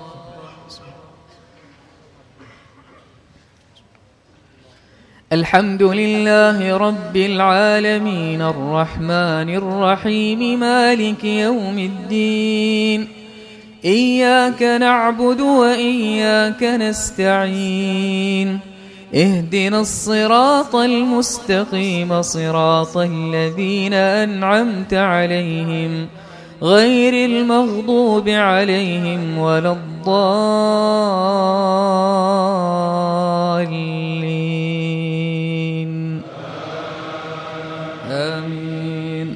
الحمد لله رب العالمين الرحمن الرحيم مالك يوم الدين إياك نعبد وإياك نستعين اهدنا الصراط المستقيم صراط الذين أنعمت عليهم غير المغضوب عليهم ولا الضالين آمين.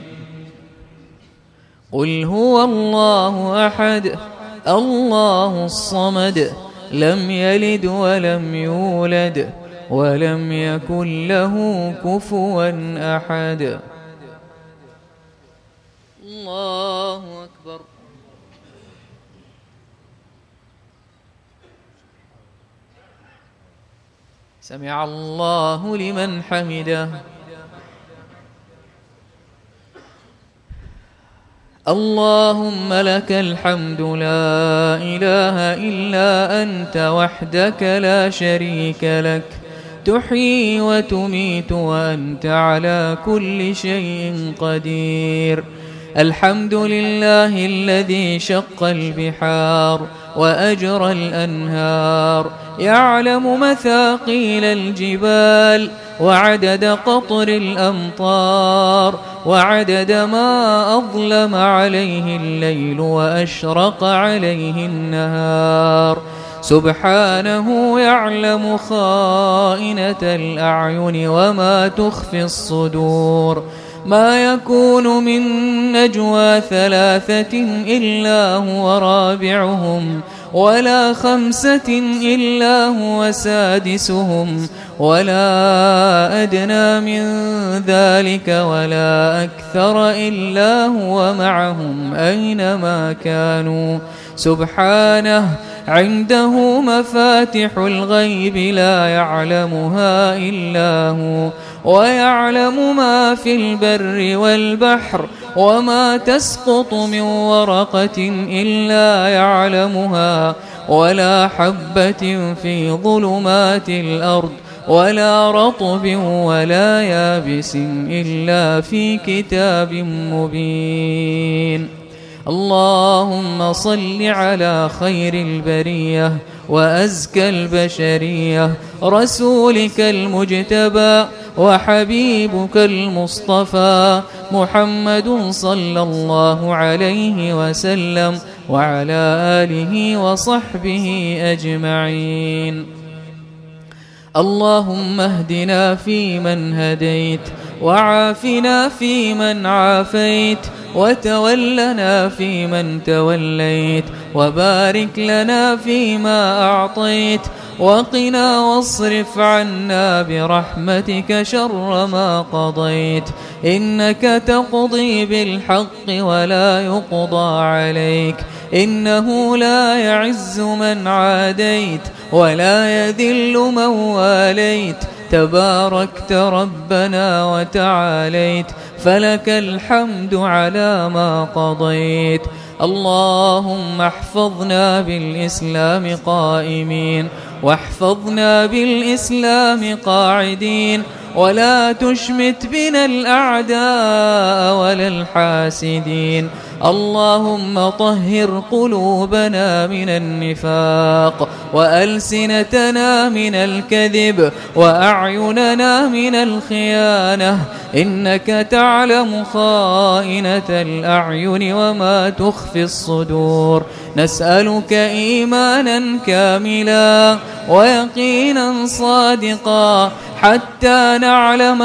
قل هو الله أحد الله الصمد لم يلد ولم يولد ولم يكن له كفوا أحد. الله أكبر. سمع الله لمن حمده. اللهم لك الحمد لا إله إلا أنت وحدك لا شريك لك تحيي وتميت وأنت على كل شيء قدير. الحمد لله الذي شق البحار وأجرى الأنهار يعلم مثاقيل الجبال وعدد قطر الأمطار وعدد ما أظلم عليه الليل وأشرق عليه النهار. سبحانه يعلم خائنة الأعين وما تخفي الصدور. ما يكون من نجوى ثلاثة إلا هو رابعهم ولا خمسة إلا هو سادسهم ولا أدنى من ذلك ولا أكثر إلا هو معهم أينما كانوا سبحانه عنده مفاتح الغيب لا يعلمها إلا هو ويعلم ما في البر والبحر وما تسقط من ورقة إلا يعلمها ولا حبة في ظلمات الأرض ولا رطب ولا يابس إلا في كتاب مبين. اللهم صل على خير البرية وأزكى البشرية رسولك المجتبى وحبيبك المصطفى محمد صلى الله عليه وسلم وعلى آله وصحبه أجمعين. اللهم اهدنا فيمن هديت وعافنا فيمن عافيت وتولنا فيمن توليت وبارك لنا فيما أعطيت وقنا واصرف عنا برحمتك شر ما قضيت إنك تقضي بالحق ولا يقضى عليك إنه لا يعز من عاديت ولا يذل من واليت تباركت ربنا وتعاليت فلك الحمد على ما قضيت. اللهم احفظنا بالإسلام قائمين واحفظنا بالإسلام قاعدين ولا تشمت بنا الأعداء ولا الحاسدين. اللهم طهر قلوبنا من النفاق وألسنتنا من الكذب وأعيننا من الخيانة إنك تعلم خائنة الأعين وما تخفي الصدور. نسألك إيمانا كاملا ويقينا صادقا حتى نعلم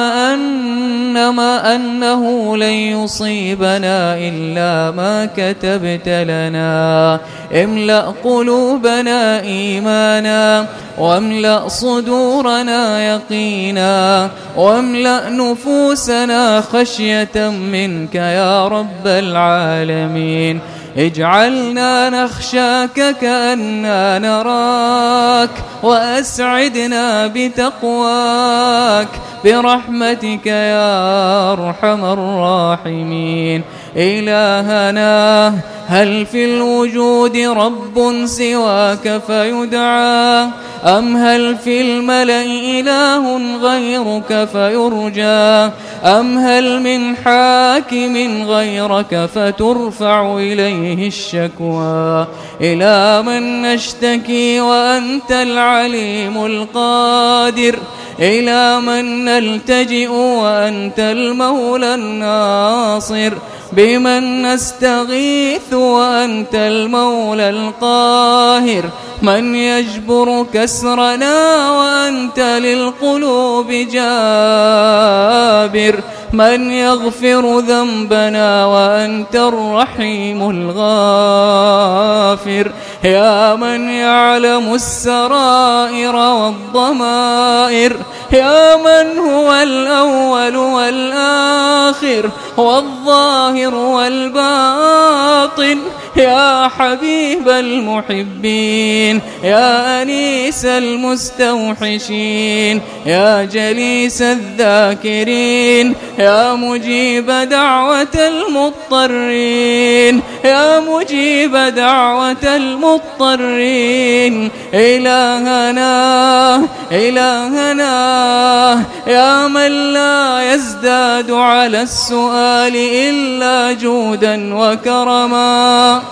أنما أنه لن يصيبنا إلا ما كتبت لنا. املأ قلوبنا إيمانا واملأ صدورنا يقينا واملأ نفوسنا خشية منك يا رب العالمين. اجعلنا نخشاك كأننا نراك وأسعدنا بتقواك برحمتك يا أرحم الراحمين. إلهنا هل في الوجود رب سواك فيدعى أم هل في الملأ إله غيرك فيرجى أم هل من حاكم غيرك فترفع إليه الشكوى. إلى من نشتكي وأنت العليم القادر إلى من نلتجئ وأنت المولى الناصر بمن نستغيث وأنت المولى القاهر من يجبر كسرنا وأنت للقلوب جابر من يغفر ذنبنا وأنت الرحيم الغافر يا من يعلم السرائر والضمائر يا من هو الأول والآخر والظاهر والباطن يا حبيب المحبين يا أنيس المستوحشين يا جليس الذاكرين يا مجيب دعوة المضطرين يا مجيب دعوة المضطرين. إلهنا إلهنا يا من لا يزداد على السؤال إلا جودا وكرما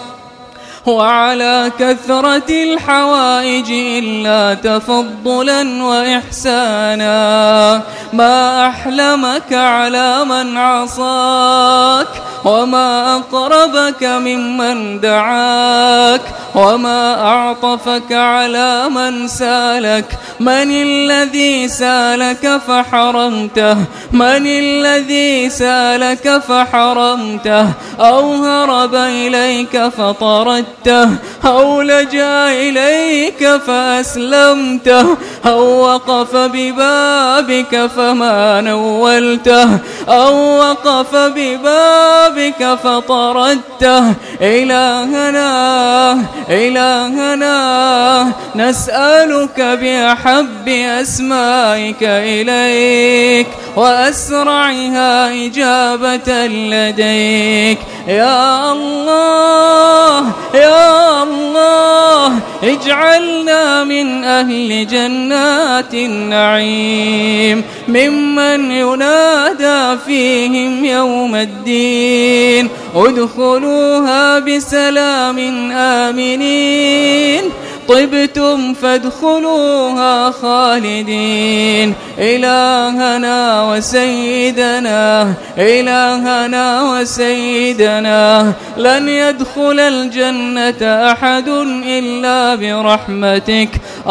وعلى كثرة الحوائج إلا تفضلا وإحسانا. ما أحلمك على من عصاك وما أقربك ممن دعاك وما أعطفك على من سالك؟ من الذي سالك فحرمته؟ من الذي سالك فحرمته؟ أو هرب إليك فطردته؟ أو لجأ إليك فأسلمته؟ أو وقف ببابك فما نولته؟ أو وقف ببابك فطردته؟ إلهنا إلهنا نسألك بأحب أسمائك إليك وأسرعها إجابة لديك. يا الله يا الله اجعلنا من أهل جنات النعيم ممن ينادى فيهم يوم الدين ادخلوها بسلام آمنين طبتم فادخلوها خالدين. إلهنا وسيدنا إلهنا وسيدنا لن يدخل الجنة أحد إلا برحمتك،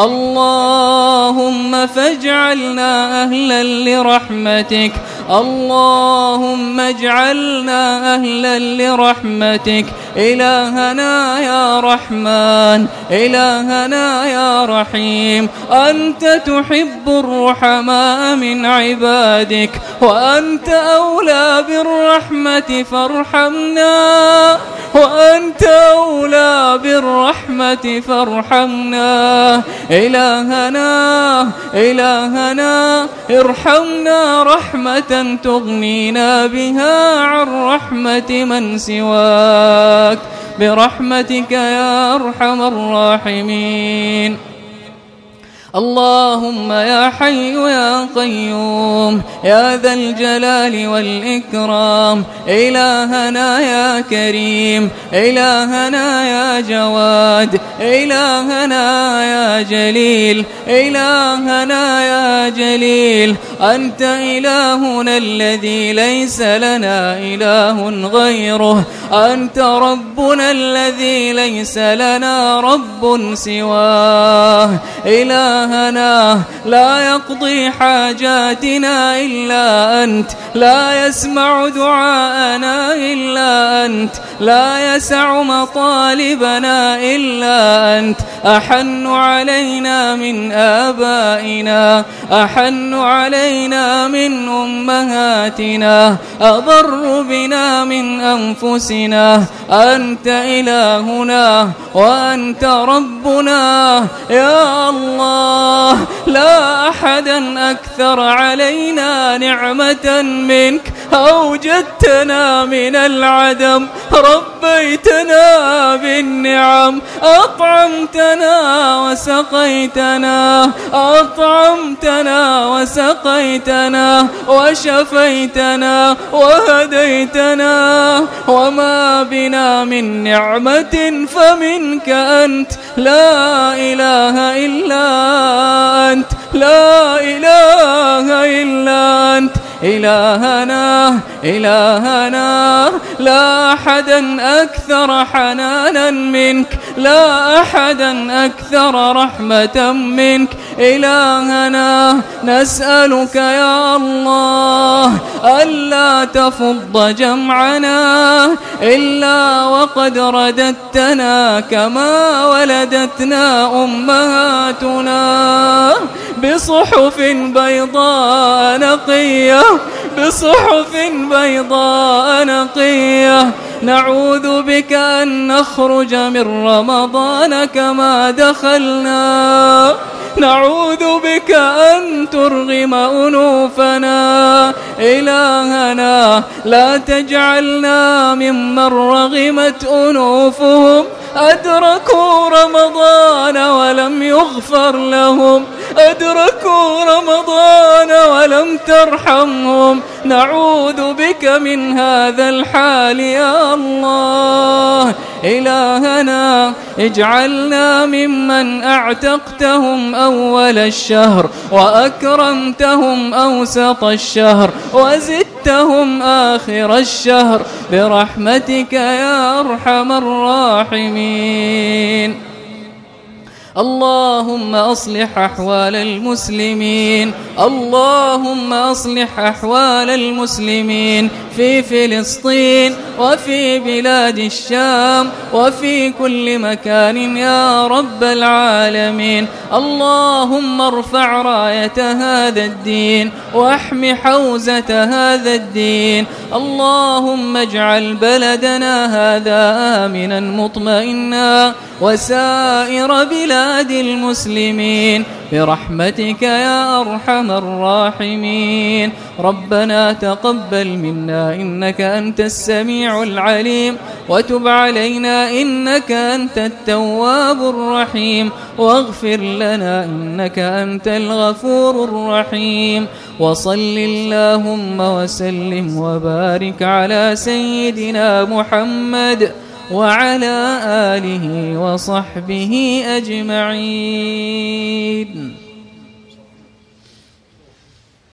اللهم فاجعلنا أهلا لرحمتك، اللهم اجعلنا أهلا لرحمتك. إلهنا يا رحمن إلهنا يا رحيم أنت تحب الرحماء من عبادك وأنت أولى بالرحمة فارحمنا وأنت أولى بالرحمة فارحمنا. إلهنا إلهنا ارحمنا رحمة تغنينا بها عن رحمة من سواك برحمتك يا أرحم الراحمين. اللهم يا حي يا قيوم يا ذا الجلال والإكرام إلهنا يا كريم إلهنا يا جواد إلهنا يا جليل إلهنا يا جليل أنت إلهنا الذي ليس لنا إله غيره، أنت ربنا الذي ليس لنا رب سواه. إلهنا لا يقضي حاجاتنا إلا أنت، لا يسمع دعاءنا إلا أنت، لا يسع مطالبنا إلا أنت. أحن علينا من آبائنا، أحن علينا من أمهاتنا، أضر بنا من أنفسنا. أنت إلهنا وأنت ربنا يا الله. لا أحدا أكثر علينا نعمة منك، أوجدتنا من العدم، ربيتنا بالنعم، أطعمتنا وسقيتنا، أطعمتنا وسقيتنا وشفيتنا وهديتنا، وما بنا من نعمة فمنك أنت، لا إله إلا أنت، لا إله إلا أنت. إلهنا إلهنا لا أحدا أكثر حنانا منك، لا أحدا أكثر رحمة منك. إلهنا نسألك يا الله ألا تفض جمعنا إلا وقد رددتنا كما ولدتنا أمهاتنا بصحف بيضاء نقية، بصحف بيضاء نقية. نعوذ بك أن نخرج من رمضان كما دخلنا، نعوذ بك أن ترغم أنوفنا. إلهنا لا تجعلنا ممن رغمت أنوفهم أدركوا رمضان ولم يغفر لهم، أدركوا رمضان ولم ترحمهم. نعوذ بك من هذا الحال يا الله. إلهنا اجعلنا ممن أعتقتهم أول الشهر وأكرمتهم أوسط الشهر وزدتهم آخر الشهر برحمتك يا أرحم الراحمين. اللهم أصلح أحوال المسلمين اللهم أصلح أحوال المسلمين في فلسطين وفي بلاد الشام وفي كل مكان يا رب العالمين. اللهم ارفع راية هذا الدين واحم حوزة هذا الدين. اللهم اجعل بلدنا هذا آمنا مطمئنا وسائر بلاد المسلمين برحمتك يا أرحم الراحمين. ربنا تقبل منا إنك أنت السميع العليم وتب علينا إنك أنت التواب الرحيم واغفر لنا إنك أنت الغفور الرحيم. وصل اللهم وسلم وبارك على سيدنا محمد وعلى آله وصحبه أجمعين.